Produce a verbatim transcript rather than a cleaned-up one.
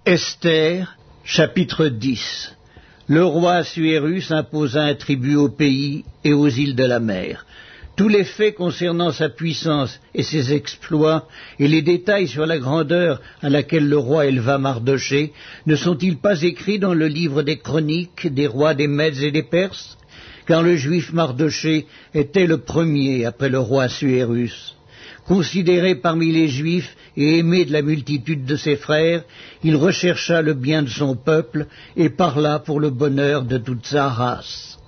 Esther, chapitre dix. Le roi Assuérus imposa un tribut au pays et aux îles de la mer. Tous les faits concernant sa puissance et ses exploits, et les détails sur la grandeur à laquelle le roi éleva Mardochée, ne sont-ils pas écrits dans le livre des chroniques des rois des Mèdes et des Perses? Car le juif Mardochée était le premier après le roi Assuérus. Considéré parmi les Juifs et aimé de la multitude de ses frères, il rechercha le bien de son peuple et parla pour le bonheur de toute sa race.